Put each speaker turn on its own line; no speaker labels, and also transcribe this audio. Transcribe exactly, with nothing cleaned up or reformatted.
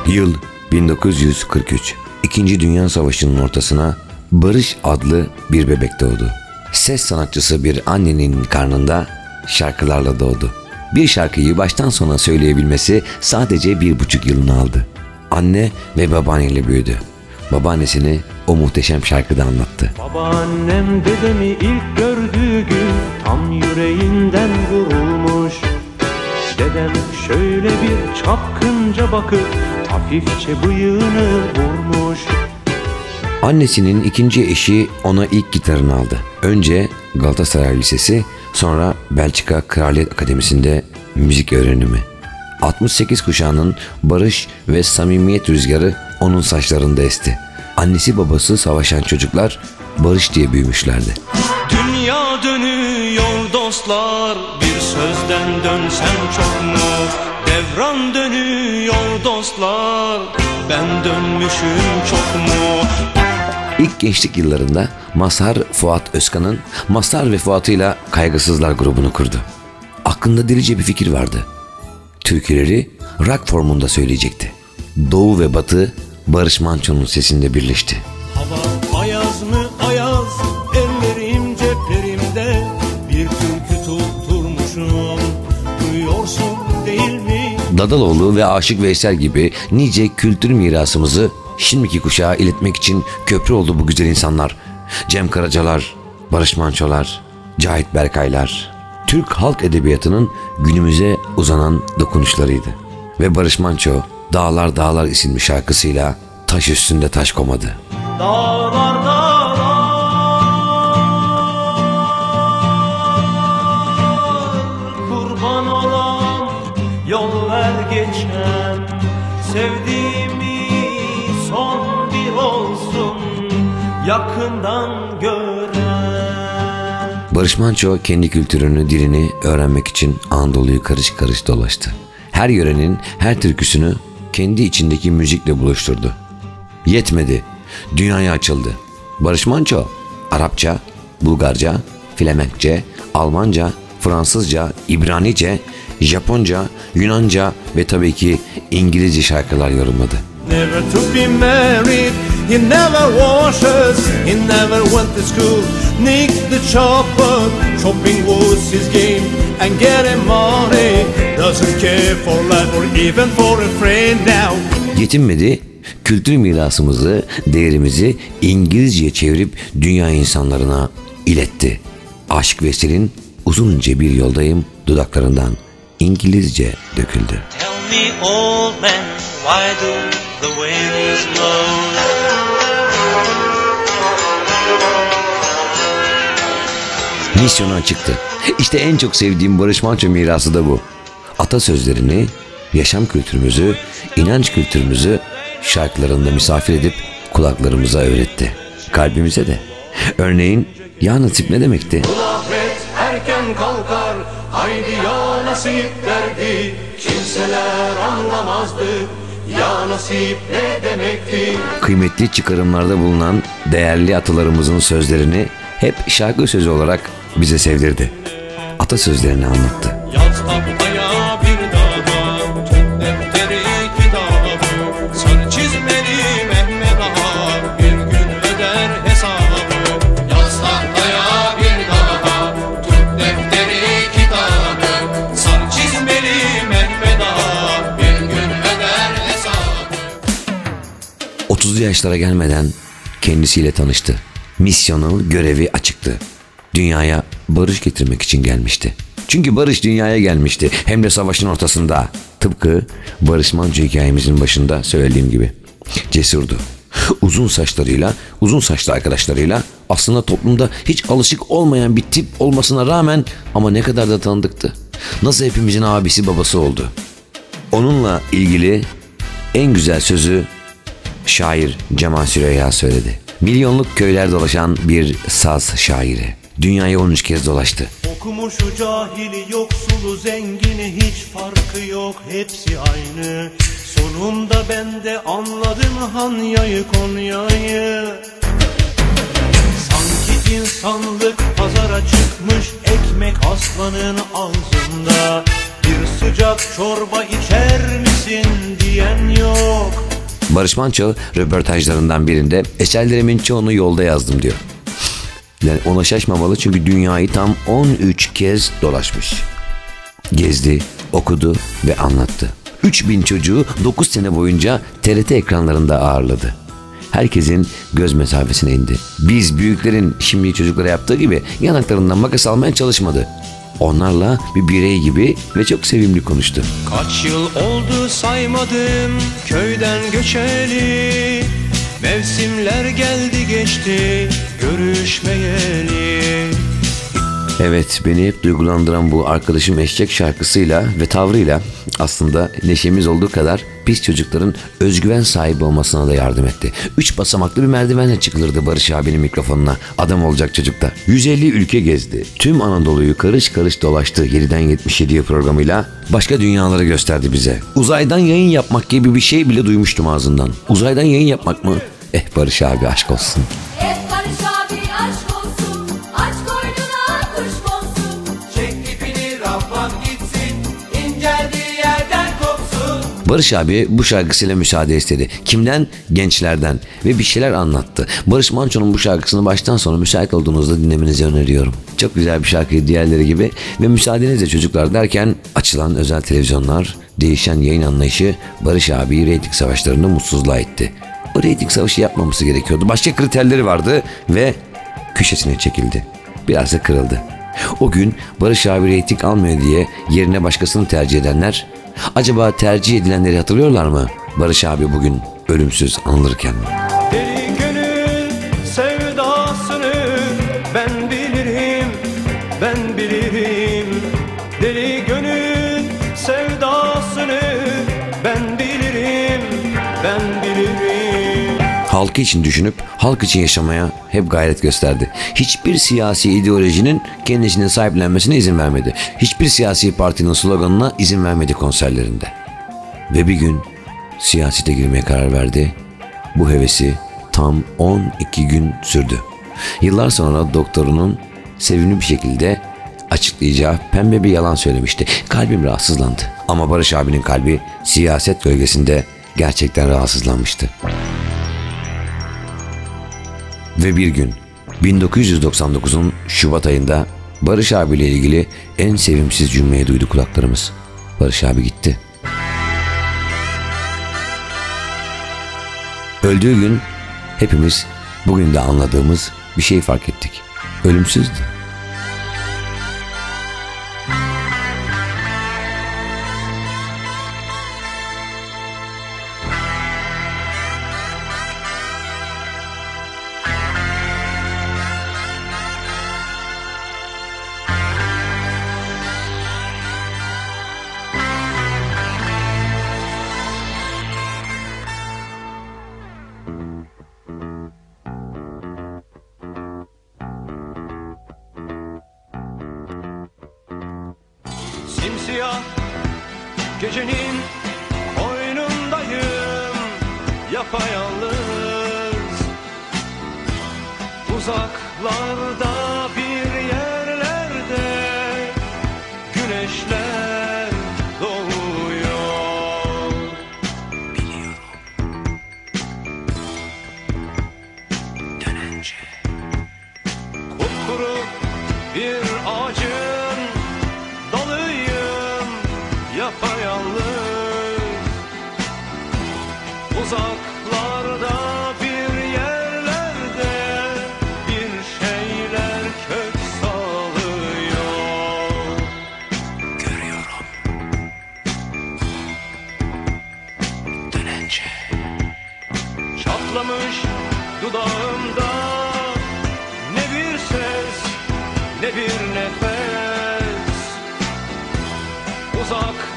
Yıl bin dokuz yüz kırk üç. İkinci Dünya Savaşı'nın ortasına Barış adlı bir bebek doğdu. Ses sanatçısı bir annenin karnında şarkılarla doğdu. Bir şarkıyı baştan sona söyleyebilmesi sadece bir buçuk yılını aldı. Anne ve babaanneyle büyüdü. Babaannesini o muhteşem şarkıda anlattı.
Babaannem dedemi ilk gördüğü gün tam yüreğinden vurulmuş. Dedem şöyle bir çapkınca bakıp hafifçe bıyığını vurmuş.
Annesinin ikinci eşi ona ilk gitarını aldı. Önce Galatasaray Lisesi, sonra Belçika Kraliyet Akademisi'nde müzik öğrenimi. altmış sekiz kuşağının barış ve samimiyet rüzgarı onun saçlarında esti. Annesi babası savaşan çocuklar barış diye büyümüşlerdi.
Dünya dönüyor dostlar, bir sözden dönsem çok mu? Devran dönüyor dostlar, ben dönmüşüm çok mu?
İlk gençlik yıllarında Mazhar Fuat Özkan'ın Mazhar ve Fuat'ıyla Kaygısızlar grubunu kurdu. Aklında delice bir fikir vardı. Türküleri rock formunda söyleyecekti. Doğu ve Batı Barış Manço'nun sesinde birleşti.
Hava ayaz mı ayaz, ellerim ceplerimde, bir türkü tutturmuşum, duyuyorsun değil mi?
Dadaloğlu ve Aşık Veysel gibi nice kültür mirasımızı şimdiki kuşağa iletmek için köprü oldu bu güzel insanlar. Cem Karacalar, Barış Mançolar, Cahit Berkaylar, Türk halk edebiyatının günümüze uzanan dokunuşlarıydı. Ve Barış Manço, Dağlar Dağlar isimli şarkısıyla taş üstünde taş komadı.
Dağlar dağlar, kurban olan yollar geçen, sevdiğimi son bir olsun yakından gören.
Barış Manço kendi kültürünü, dilini öğrenmek için Anadolu'yu karış karış dolaştı. Her yörenin her türküsünü kendi içindeki müzikle buluşturdu. Yetmedi, dünyaya açıldı. Barış Manço, Arapça, Bulgarca, Flemenkçe, Almanca, Fransızca, İbranice, Japonca, Yunanca ve tabii ki İngilizce şarkılar yorumladı.
Never to be married, he never washes, he never went to school. Nick the chopper, chopping was his game, and getting money, doesn't care for life or even for a friend now.
Yetinmedi, kültür mirasımızı, değerimizi İngilizceye çevirip dünya insanlarına iletti. Aşık Veysel'in uzun ince bir yoldayım dudaklarından İngilizce döküldü.
Tell me old man, why do the winds blow?
Misyona çıktı. İşte en çok sevdiğim Barış Manço mirası da bu. Atasözlerini, yaşam kültürümüzü, inanç kültürümüzü şarkılarında misafir edip kulaklarımıza öğretti. Kalbimize de. Örneğin ya nasip ne demekti?
Ahmet erken kalkar, haydi ya nasip derdi, kimseler anlamazdı, ya nasip ne demekti?
Kıymetli çıkarımlarda bulunan değerli atalarımızın sözlerini hep şarkı sözü olarak bize sevdirdi. Atasözlerini anlattı.
Yaz tahtaya bir daha, tut defteri kitabı, sarı çizmeli Mehmet Ağa bir gün öder hesabı. Yaz tahtaya bir daha, tut defteri kitabı, sarı çizmeli Mehmet Ağa bir gün öder hesabı.
otuzlu yaşlara gelmeden kendisiyle tanıştı. Misyonu, görevi açıktı. Dünyaya barış getirmek için gelmişti. Çünkü barış dünyaya gelmişti. Hem de savaşın ortasında. Tıpkı Barış Manço hikayemizin başında söylediğim gibi. Cesurdu. Uzun saçlarıyla, uzun saçlı arkadaşlarıyla aslında toplumda hiç alışık olmayan bir tip olmasına rağmen ama ne kadar da tanıdıktı. Nasıl hepimizin abisi babası oldu. Onunla ilgili en güzel sözü şair Cemal Süreyya söyledi. Milyonluk köyler dolaşan bir saz şairi. Dünyayı on üç kez dolaştı.
Okumuşu cahili, yoksulu zengini hiç farkı yok, hepsi aynı. Sonunda ben de anladım Hanya'yı Konya'yı. Sanki insanlık pazara çıkmış, ekmek aslanın ağzında. Bir sıcak çorba içer misin? bitmesin diyen yok.
Barış Manço röportajlarından birinde eserlerimin çoğunu yolda yazdım diyor. Yani ona şaşmamalı çünkü dünyayı tam on üç kez dolaşmış. Gezdi, okudu ve anlattı. üç bin çocuğu dokuz sene boyunca T R T ekranlarında ağırladı. Herkesin göz mesafesine indi. Biz büyüklerin şimdi çocuklara yaptığı gibi yanaklarından makas almaya çalışmadı. Onlarla bir birey gibi ve çok sevimli konuştu.
Kaç yıl oldu saymadım köyden göçeli. Mevsimler geldi geçti görüşmeyeli.
Evet, beni hep duygulandıran bu arkadaşım eşek şarkısıyla ve tavrıyla aslında neşemiz olduğu kadar biz çocukların özgüven sahibi olmasına da yardım etti. Üç basamaklı bir merdivenle çıkılırdı Barış abinin mikrofonuna adam olacak çocukta. yüz elli ülke gezdi. Tüm Anadolu'yu karış karış dolaştı yediden yetmiş yediye programıyla. Başka dünyaları gösterdi bize. Uzaydan yayın yapmak gibi bir şey bile duymuştum ağzından. Uzaydan yayın yapmak mı? Eh Barış abi aşk olsun.
Eh Barış abi aşk olsun, aç koynuna kuş konsun.
Çek ipini Rabbam gitsin, inceldiği yerden kopsun.
Barış abi bu şarkısıyla müsaade istedi. Kimden? Gençlerden. Ve bir şeyler anlattı. Barış Manço'nun bu şarkısını baştan sona müsait olduğunuzda dinlemenizi öneriyorum. Çok güzel bir şarkıydı diğerleri gibi. Ve müsaadenizle çocuklar derken açılan özel televizyonlar, değişen yayın anlayışı Barış abiyi reyting savaşlarını mutsuzluğa itti. O reyting savaşı yapmaması gerekiyordu. Başka kriterleri vardı ve köşesine çekildi. Biraz da kırıldı. O gün Barış abi reyting almıyor diye yerine başkasını tercih edenler, acaba tercih edilenleri hatırlıyorlar mı? Barış abi bugün ölümsüz anılırken.
Deli gönül sevdasını ben bilirim, ben bilirim. Deli gönül sevdasını ben bilirim, ben bilirim.
Halkı için düşünüp halk için yaşamaya hep gayret gösterdi. Hiçbir siyasi ideolojinin kendisine sahiplenmesine izin vermedi. Hiçbir siyasi partinin sloganına izin vermedi konserlerinde. Ve bir gün siyasete girmeye karar verdi. Bu hevesi tam on iki gün sürdü. Yıllar sonra doktorunun sevimli bir şekilde açıklayacağı pembe bir yalan söylemişti. Kalbim rahatsızlandı. Ama Barış abinin kalbi siyaset gölgesinde gerçekten rahatsızlanmıştı. Ve bir gün bin dokuz yüz doksan dokuzun Şubat ayında Barış abiyle ilgili en sevimsiz cümleyi duydu kulaklarımız. Barış abi gitti. Öldüğü gün hepimiz bugün de anladığımız bir şey fark ettik. Ölümsüzdü.
Simsiyah gecenin oyunundayım, yapayalnız. Uzaklarda bir yerlerde güneşler doğuyor. Biliyorum dönence kupkuru bir ağacın dalıyım, yapayalnız. Uzaklarda bir yerlerde bir şeyler kök salıyor. Görüyorum dönence çatlamış dudağımda, ne bir ses ne bir nefes. Uzak